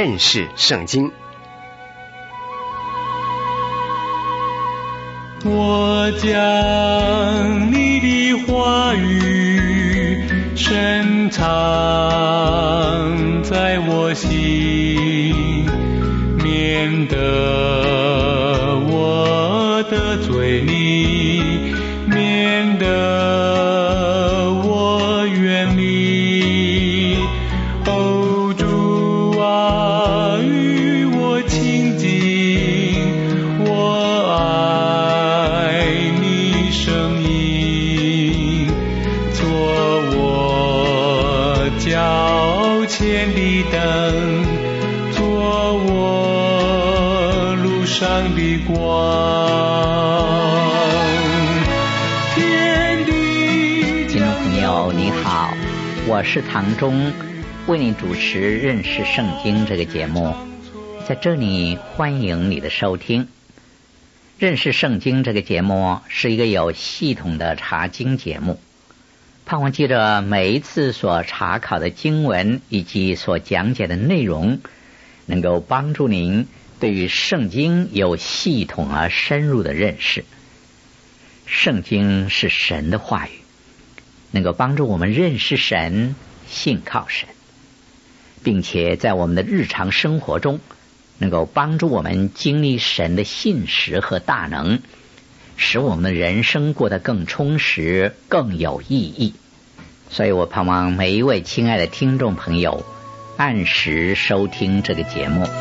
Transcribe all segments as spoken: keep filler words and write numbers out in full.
认识圣经。 我将你的话语深藏在我心，免得我得罪你，免得我远离。哦，主啊，与我亲近，我爱你声音，做我脚前的灯，做我路上的光。 听众朋友你好，我是唐忠，为你主持认识圣经这个节目，在这里欢迎你的收听。认识圣经这个节目是一个有系统的查经节目，盼望记着每一次所查考的经文以及所讲解的内容，能够帮助您对于圣经有系统而深入的认识。圣经是神的话语，能够帮助我们认识神，信靠神，并且在我们的日常生活中能够帮助我们经历神的信实和大能，使我们的人生过得更充实，更有意义。所以我盼望每一位亲爱的听众朋友按时收听这个节目。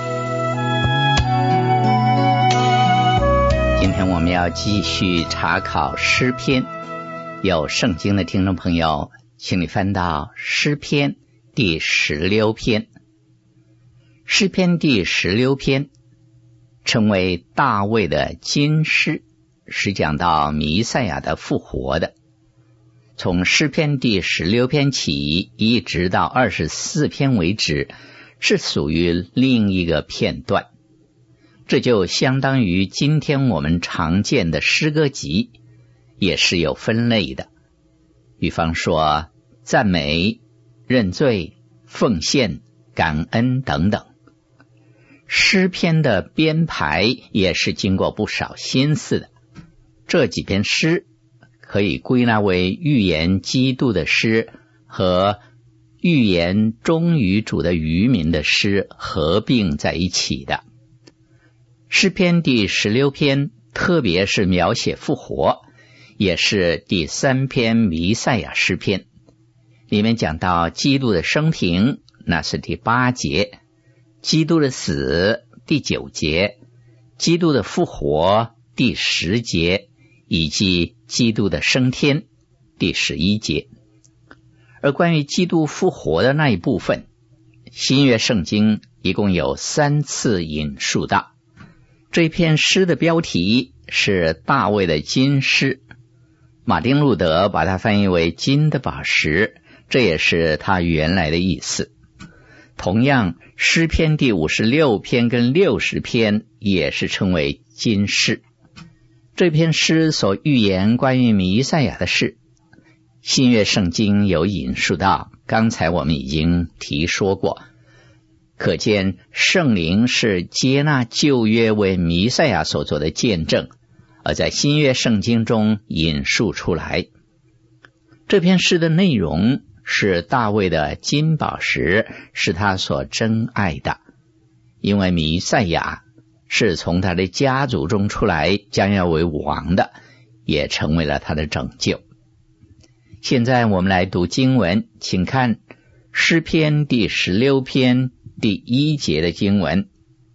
今天我们要继续查考诗篇，有圣经的听众朋友请你翻到诗篇第十六篇。诗篇第十六篇称为大卫的金诗，是讲到弥赛亚的复活的。从诗篇第十六篇起一直到二十四篇为止，是属于另一个片段。这就相当于今天我们常见的诗歌集，也是有分类的。比方说赞美、认罪、奉献、感恩等等。诗篇的编排也是经过不少心思的。这几篇诗可以归纳为预言基督的诗和预言忠于主的渔民的诗合并在一起的。诗篇第十六篇特别是描写复活，也是第三篇弥赛亚诗篇，里面讲到基督的生平，那是第八节，基督的死第九节，基督的复活第十节，以及基督的升天第十一节。而关于基督复活的那一部分，新约圣经一共有三次引述到。这篇诗的标题是大卫的金诗，马丁路德把它翻译为金的宝石，这也是他原来的意思。同样，诗篇第五十六篇跟六十篇也是称为金诗。这篇诗所预言关于弥赛亚的事，新约圣经有引述到，刚才我们已经提说过。可见圣灵是接纳旧约为弥赛亚所做的见证，而在新约圣经中引述出来。这篇诗的内容是大卫的金宝石，是他所珍爱的，因为弥赛亚是从他的家族中出来，将要为王的，也成为了他的拯救。现在我们来读经文，请看诗篇第十六篇第一节的经文。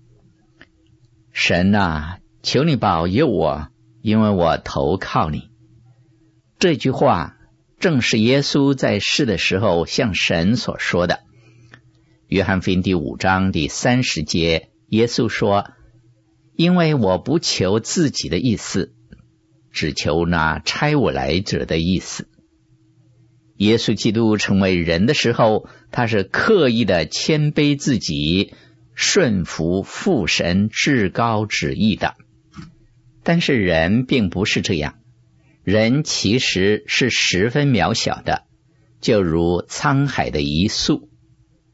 神啊，求你保佑我，因为我投靠你。这句话正是耶稣在世的时候向神所说的。约翰福音第五章第三十节，耶稣说，因为我不求自己的意思，只求那差我来者的意思。耶稣基督成为人的时候，他是刻意的谦卑自己，顺服父神至高旨意的。但是人并不是这样，人其实是十分渺小的，就如沧海的一粟。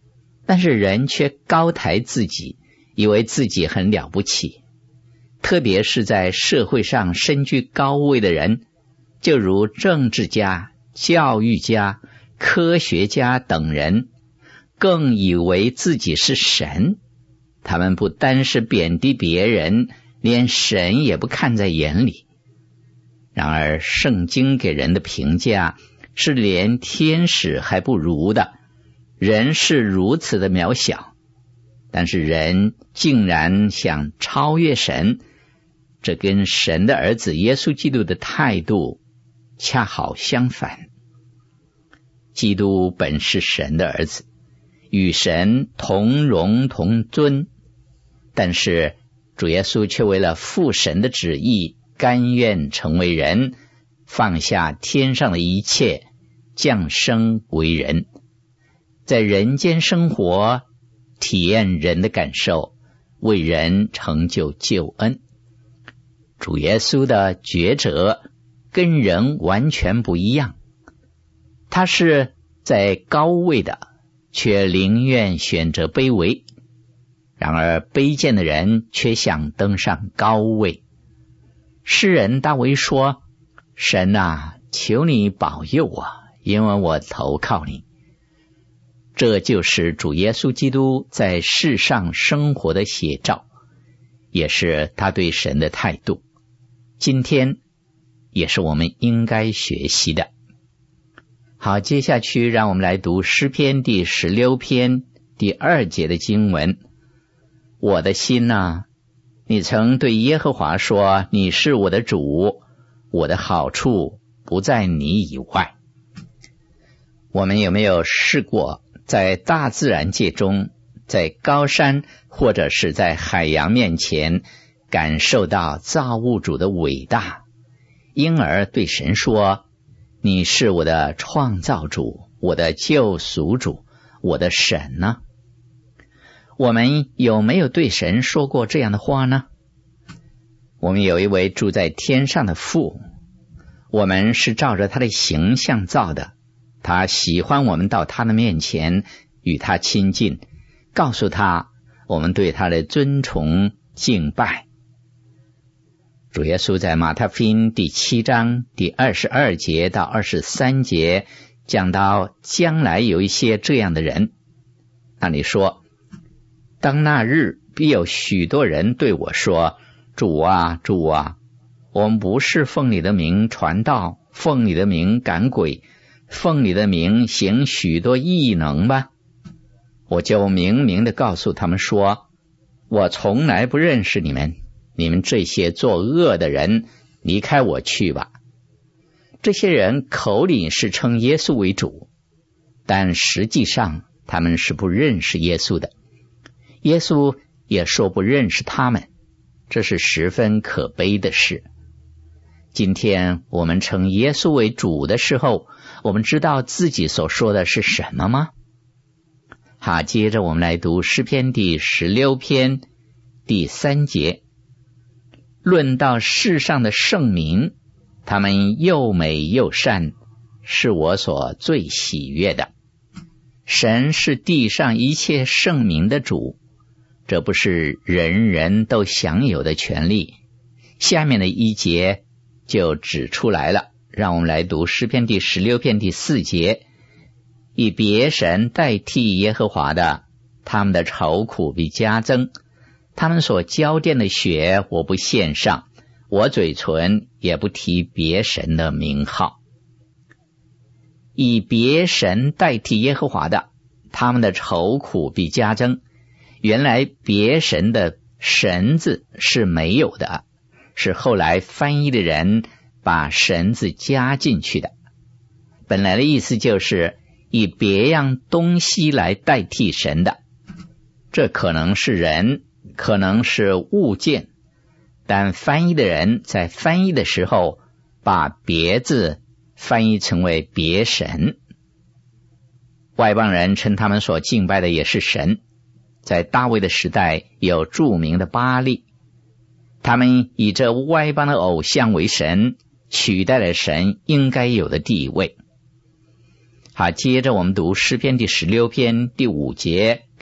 但是人却高抬自己，以为自己很了不起。特别是在社会上身居高位的人，就如政治家、教育家、科学家等人，更以为自己是神。他们不单是贬低别人，连神也不看在眼里。然而圣经给人的评价是连天使还不如的，人是如此的渺小，但是人竟然想超越神，这跟神的儿子耶稣基督的态度恰好相反。基督本是神的儿子，与神同荣同尊，但是主耶稣却为了父神的旨意，甘愿成为人，放下天上的一切，降生为人，在人间生活，体验人的感受，为人成就救恩。主耶稣的抉择跟人完全不一样，他是在高位的，却宁愿选择卑微，然而卑贱的人却想登上高位。诗人大卫说，神啊，求你保佑我，因为我投靠你。这就是主耶稣基督在世上生活的写照，也是他对神的态度。今天也是我们应该学习的。好，接下去让我们来读诗篇第十六篇第二节的经文。我的心啊，你曾对耶和华说，你是我的主，我的好处不在你以外。我们有没有试过在大自然界中，在高山或者是在海洋面前，感受到造物主的伟大，因而对神说，你是我的创造主，我的救赎主，我的神呢？我们有没有对神说过这样的话呢？我们有一位住在天上的父，我们是照着他的形象造的，他喜欢我们到他的面前与他亲近，告诉他我们对他的尊崇敬拜。主耶稣在马太福音第七章第二十二节到二十三节讲到将来有一些这样的人，那里说，当那日必有许多人对我说，主啊，主啊，我们不是奉你的名传道，奉你的名赶鬼，奉你的名行许多异能吧？我就明明的告诉他们说，我从来不认识你们，你们这些作恶的人，离开我去吧。这些人口里是称耶稣为主，但实际上他们是不认识耶稣的，耶稣也说不认识他们，这是十分可悲的事。今天我们称耶稣为主的时候，我们知道自己所说的是什么吗？好，接着我们来读诗篇第十六篇第三节。论到世上的圣民，他们又美又善，是我所最喜悦的。神是地上一切圣民的主，这不是人人都享有的权利。下面的一节就指出来了，让我们来读诗篇第十六篇第四节。以别神代替耶和华的，他们的愁苦必加增。他们所浇奠的血我不献上，我嘴唇也不提别神的名号。以别神代替耶和华的，他们的愁苦必加增。原来别神的神字是没有的，是后来翻译的人把神字加进去的。本来的意思就是以别样东西来代替神的，这可能是人，可能是物件，但翻译的人在翻译的时候把别字翻译成为别神。外邦人称他们所敬拜的也是神，在大卫的时代有著名的巴力，他们以这外邦的偶像为神，取代了神应该有的地位。好，接着我们读诗篇第十六篇第五节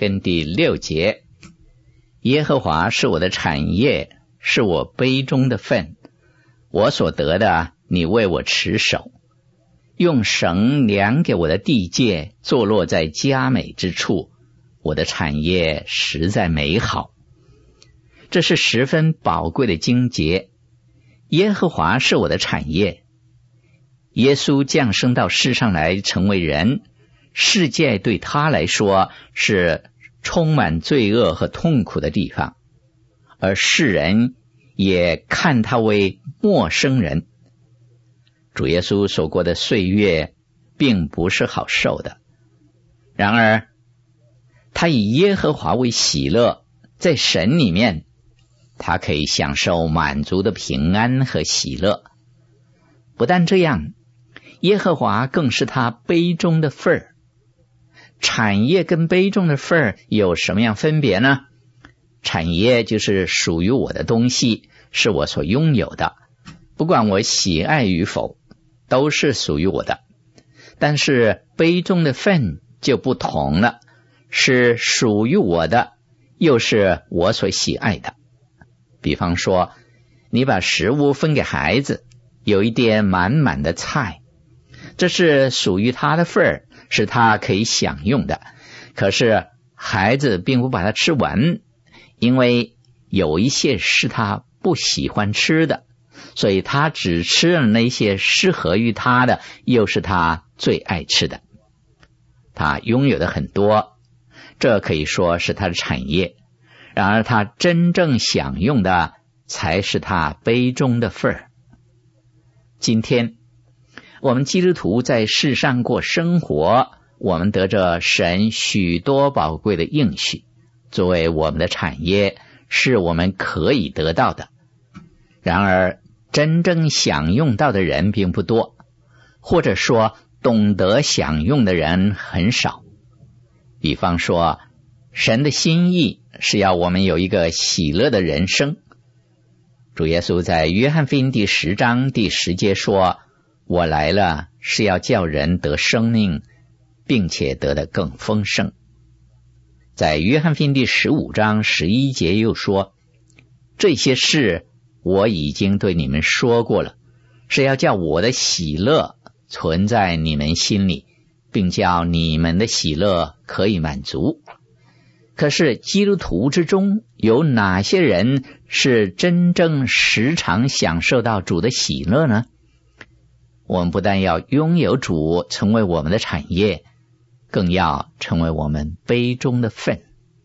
跟第六节，耶和华是我的产业，是我杯中的分，我所得的，你为我持守。用绳量给我的地界，坐落在佳美之处，我的产业实在美好。这是十分宝贵的经节。耶和华是我的产业。耶稣降生到世上来成为人，世界对他来说是充满罪恶和痛苦的地方，而世人也看他为陌生人。主耶稣所过的岁月并不是好受的，然而他以耶和华为喜乐，在神里面他可以享受满足的平安和喜乐。不但这样，耶和华更是他杯中的份儿。产业跟杯中的份儿有什么样分别呢？产业就是属于我的东西，是我所拥有的，不管我喜爱与否，都是属于我的。但是杯中的份就不同了，是属于我的，又是我所喜爱的。比方说，你把食物分给孩子，有一点满满的菜，这是属于他的份儿，是他可以享用的。可是孩子并不把它吃完，因为有一些是他不喜欢吃的，所以他只吃了那些适合于他的，又是他最爱吃的。他拥有的很多，这可以说是他的产业。然而他真正享用的才是他杯中的份儿。今天我们基督徒在世上过生活，我们得着神许多宝贵的应许，作为我们的产业，是我们可以得到的。然而真正享用到的人并不多，或者说懂得享用的人很少。比方说，神的心意是要我们有一个喜乐的人生。主耶稣在约翰福音第十章第十节说，我来了是要叫人得生命，并且得得更丰盛。在约翰福音第十五章十一节又说，这些事我已经对你们说过了，是要叫我的喜乐存在你们心里，并叫你们的喜乐可以满足。可是基督徒之中有哪些人是真正时常享受到主的喜乐呢？我们不但要拥有主成为我们的产业，更要成为我们杯中的份。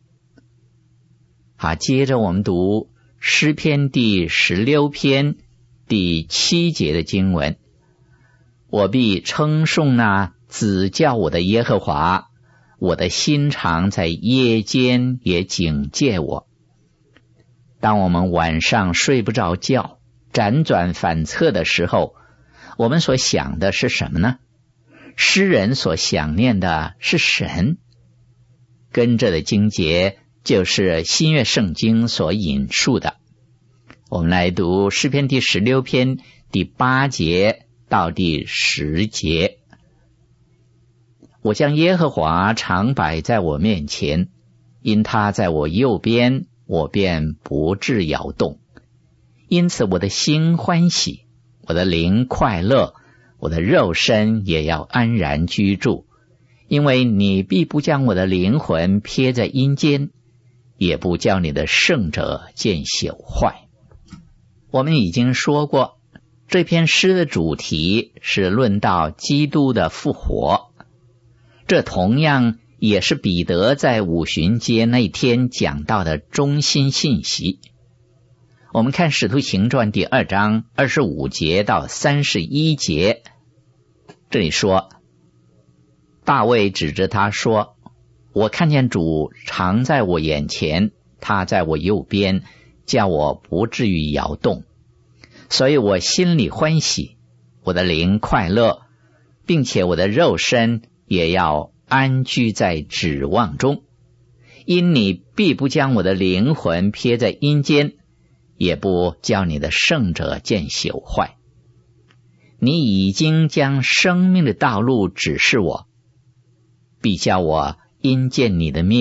好，接着我们读诗篇第十六篇第七节的经文，我必称颂那指教我的耶和华，我的心肠在夜间也警戒我。当我们晚上睡不着觉，辗转反侧的时候，我们所想的是什么呢？诗人所想念的是神。跟着的经节就是新约圣经所引述的。我们来读诗篇第十六篇第八节到第十节。我将耶和华常摆在我面前，因他在我右边，我便不致摇动。因此我的心欢喜，我的灵快乐，我的肉身也要安然居住。因为你必不将我的灵魂撇在阴间，也不叫你的圣者见朽坏。我们已经说过，这篇诗的主题是论到基督的复活。这同样也是彼得在五旬节那天讲到的中心信息。我们看使徒行传第二章二十五节到三十一节，这里说，大卫指着他说，我看见主常在我眼前，他在我右边，叫我不至于摇动。所以我心里欢喜，我的灵快乐，并且我的肉身也要安居在指望中。因你必不将我的灵魂撇在阴间，也不叫你的圣者见朽坏。你已经将生命的道路指示我，必叫我因见你的面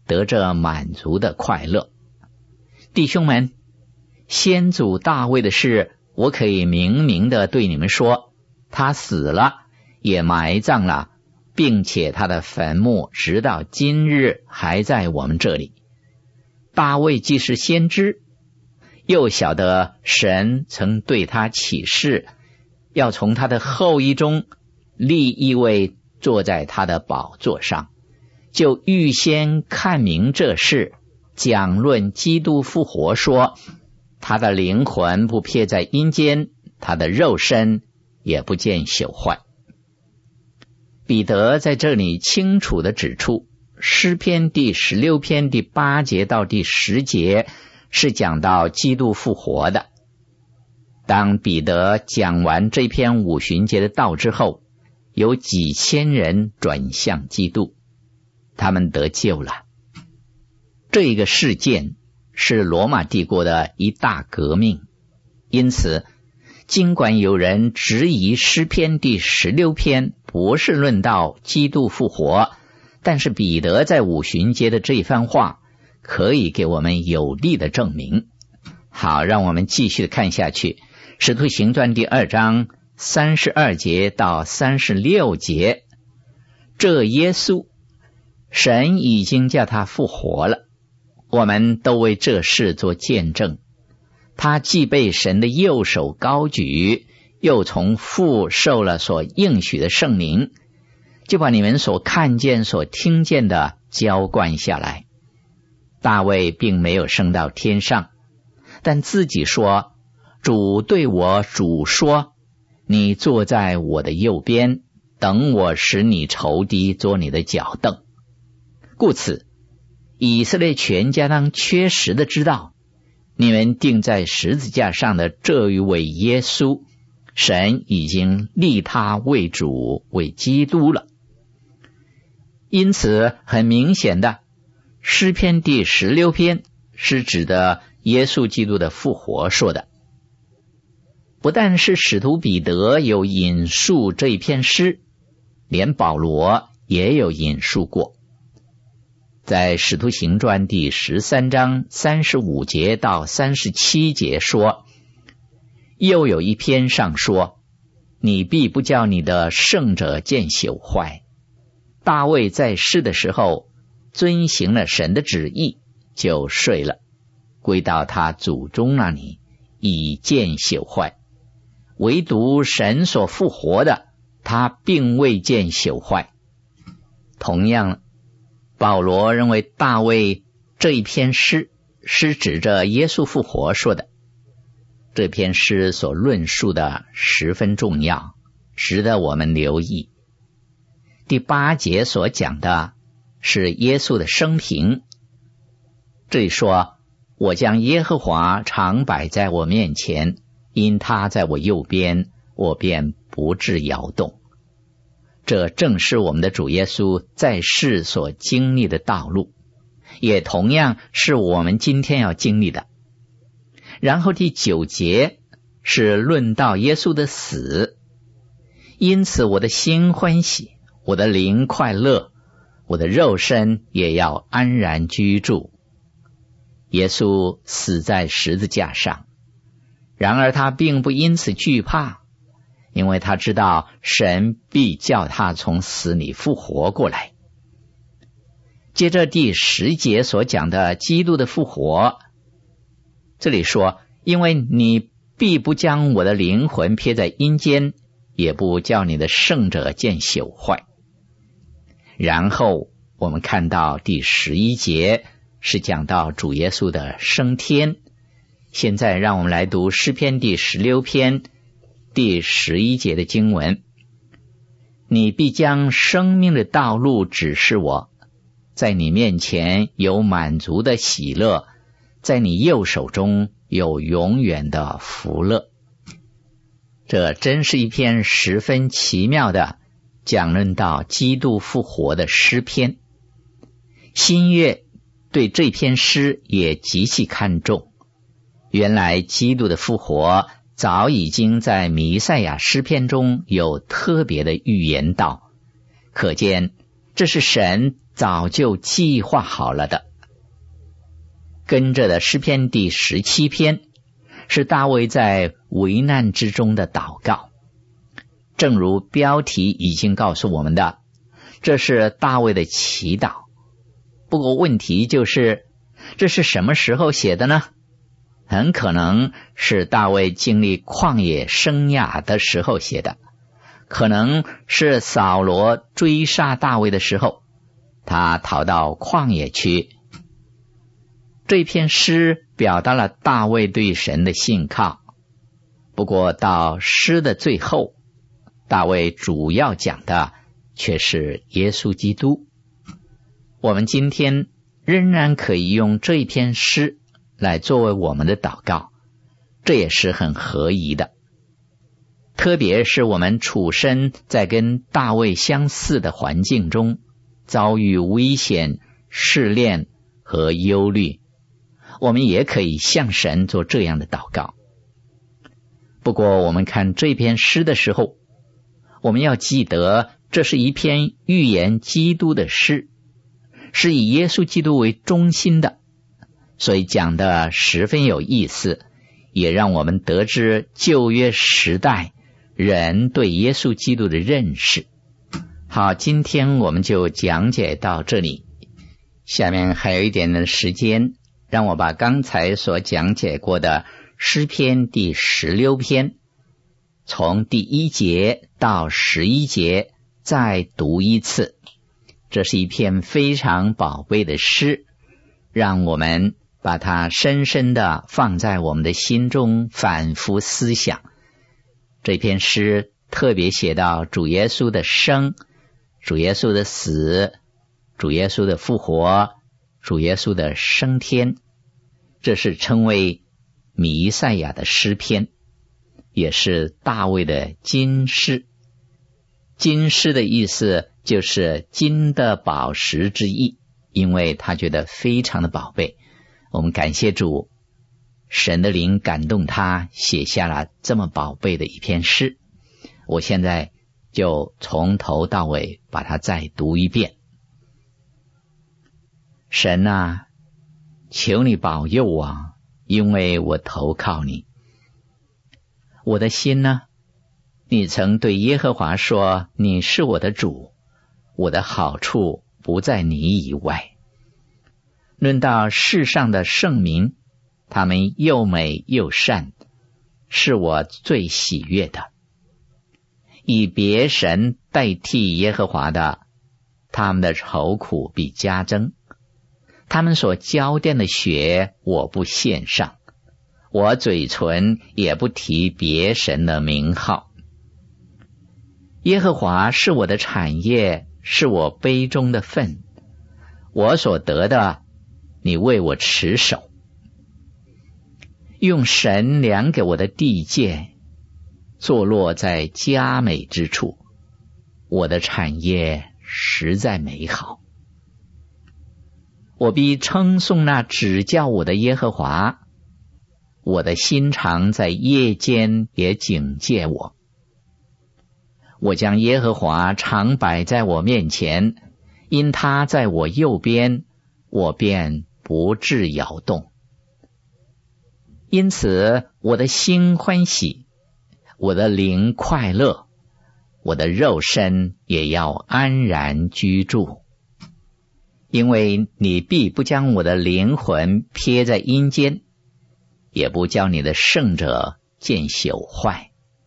得着满足的快乐。弟兄们，先祖大卫的事，我可以明明的对你们说，他死了，也埋葬了，并且他的坟墓直到今日还在我们这里。大卫既是先知，又晓得神曾对他起誓，要从他的后裔中立一位坐在他的宝座上，就预先看明这事，讲论基督复活，说他的灵魂不撇在阴间，他的肉身也不见朽坏。彼得在这里清楚地指出，诗篇第十六篇第八节到第十节是讲到基督复活的。当彼得讲完这篇五旬节的道之后，有几千人转向基督，他们得救了。这个事件是罗马帝国的一大革命，因此尽管有人质疑诗篇第十六篇不是论到基督复活，但是彼得在五旬节的这番话可以给我们有力的证明。好，让我们继续看下去，使徒行传第二章三十二节到三十六节。这耶稣，神已经叫他复活了，我们都为这事做见证。他既被神的右手高举，又从父受了所应许的圣灵，就把你们所看见所听见的浇灌下来。大卫并没有升到天上，但自己说，主对我主说，你坐在我的右边，等我使你仇敌做你的脚凳。故此以色列全家当确实的知道，你们钉在十字架上的这一位耶稣，神已经立他为主为基督了。因此很明显的，诗篇第十六篇是指的耶稣基督的复活说的。不但是使徒彼得有引述这一篇诗，连保罗也有引述过。在使徒行传第十三章三十五节到三十七节说，又有一篇上说，你必不叫你的圣者见朽坏。大卫在世的时候遵行了神的旨意，就睡了，归到他祖宗那里，以见朽坏。唯独神所复活的，他并未见朽坏。同样，保罗认为大卫这一篇诗是指着耶稣复活说的。这篇诗所论述的十分重要，值得我们留意。第八节所讲的是耶稣的生平。这里说，我将耶和华常摆在我面前，因他在我右边，我便不致摇动。这正是我们的主耶稣在世所经历的道路，也同样是我们今天要经历的。然后第九节是论到耶稣的死，因此我的心欢喜，我的灵快乐，我的肉身也要安然居住。耶稣死在十字架上，然而他并不因此惧怕，因为他知道神必叫他从死里复活过来。接着第十节所讲的基督的复活，这里说，因为你必不将我的灵魂撇在阴间，也不叫你的圣者见朽坏。然后我们看到第十一节是讲到主耶稣的升天。现在让我们来读诗篇第十六篇第十一节的经文。你必将生命的道路指示我，在你面前有满足的喜乐，在你右手中有永远的福乐。这真是一篇十分奇妙的讲论到基督复活的诗篇。新约对这篇诗也极其看重。原来基督的复活早已经在弥赛亚诗篇中有特别的预言到，可见这是神早就计划好了的。跟着的诗篇第十七篇是大卫在危难之中的祷告，正如标题已经告诉我们的，这是大卫的祈祷。不过问题就是，这是什么时候写的呢？很可能是大卫经历旷野生涯的时候写的，可能是扫罗追杀大卫的时候，他逃到旷野去。这篇诗表达了大卫对神的信靠，不过到诗的最后，大卫主要讲的却是耶稣基督。我们今天仍然可以用这一篇诗来作为我们的祷告，这也是很合宜的。特别是我们处身在跟大卫相似的环境中，遭遇危险、试炼和忧虑，我们也可以向神做这样的祷告。不过我们看这篇诗的时候，我们要记得这是一篇预言基督的诗，是以耶稣基督为中心的，所以讲的十分有意思，也让我们得知旧约时代人对耶稣基督的认识。好，今天我们就讲解到这里，下面还有一点的时间，让我把刚才所讲解过的诗篇第十六篇，从第一节到十一节再读一次。这是一篇非常宝贝的诗，让我们把它深深地放在我们的心中，反复思想。这篇诗特别写到主耶稣的生、主耶稣的死、主耶稣的复活、主耶稣的升天，这是称为弥赛亚的诗篇，也是大卫的金诗。金诗的意思就是金的宝石之意，因为他觉得非常的宝贝。我们感谢主，神的灵感动他，写下了这么宝贝的一篇诗。我现在就从头到尾把它再读一遍。神啊，求你保佑我，因为我投靠你。我的心呢，你曾对耶和华说，你是我的主，我的好处不在你以外。论到世上的圣民，他们又美又善，是我最喜悦的。以别神代替耶和华的，他们的愁苦必加增。他们所浇奠的血，我不献上，我嘴唇也不提别神的名号。耶和华是我的产业，是我杯中的分，我所得的，你为我持守。用神量给我的地界，坐落在佳美之处，我的产业实在美好。我必称颂那指教我的耶和华，我的心肠在夜间也警戒我。我将耶和华常摆在我面前，因他在我右边，我便不致摇动。因此我的心欢喜，我的灵快乐，我的肉身也要安然居住。因为你必不将我的灵魂撇在阴间，也不叫你的圣者见朽坏。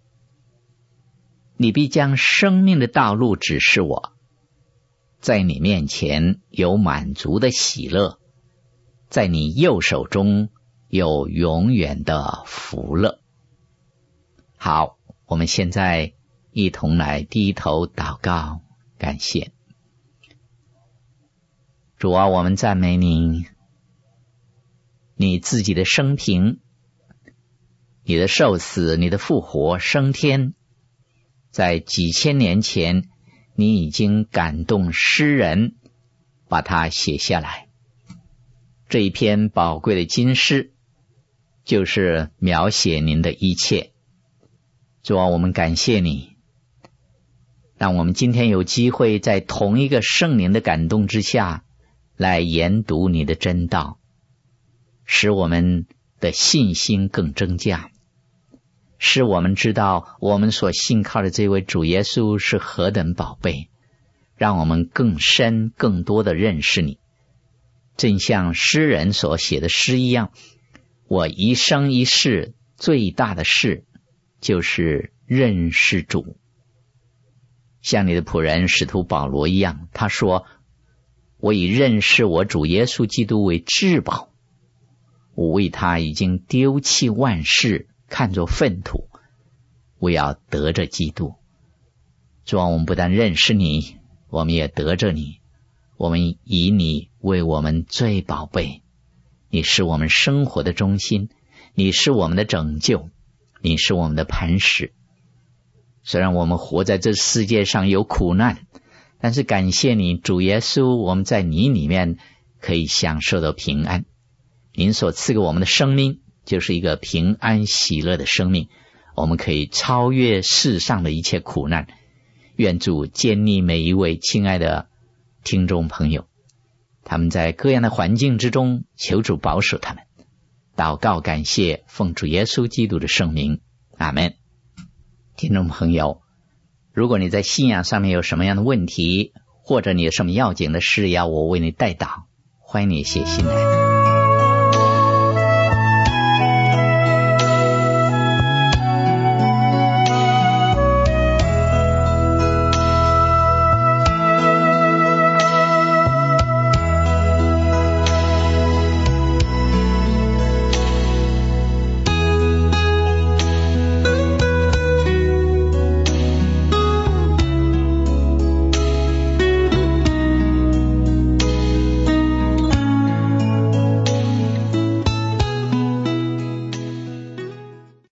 你必将生命的道路指示我，在你面前有满足的喜乐，在你右手中有永远的福乐。好，我们现在一同来低头祷告，感谢主啊，我们赞美你，你自己的生平，你的受死，你的复活升天，在几千年前你已经感动诗人把它写下来。这一篇宝贵的金诗就是描写您的一切。主啊，我们感谢你， 让我们今天有机会在同一个圣灵的感动之下来研读你的真道，使我们的信心更增加，使我们知道我们所信靠的这位主耶稣是何等宝贝，让我们更深更多的认识你。正像诗人所写的诗一样，我一生一世最大的事就是认识主。像你的仆人使徒保罗一样，他说，我以认识我主耶稣基督为至宝，我为他已经丢弃万事，看作粪土，我要得着基督。主啊，我们不但认识你，我们也得着你，我们以你为我们最宝贝，你是我们生活的中心，你是我们的拯救，你是我们的磐石。虽然我们活在这世界上有苦难，但是感谢你主耶稣，我们在你里面可以享受到平安。您所赐给我们的生命就是一个平安喜乐的生命，我们可以超越世上的一切苦难。愿主坚立每一位亲爱的听众朋友，他们在各样的环境之中，求主保守他们。祷告感谢，奉主耶稣基督的圣名，阿们。听众朋友，如果你在信仰上面有什么样的问题，或者你有什么要紧的事要我为你代祷，欢迎你写信来。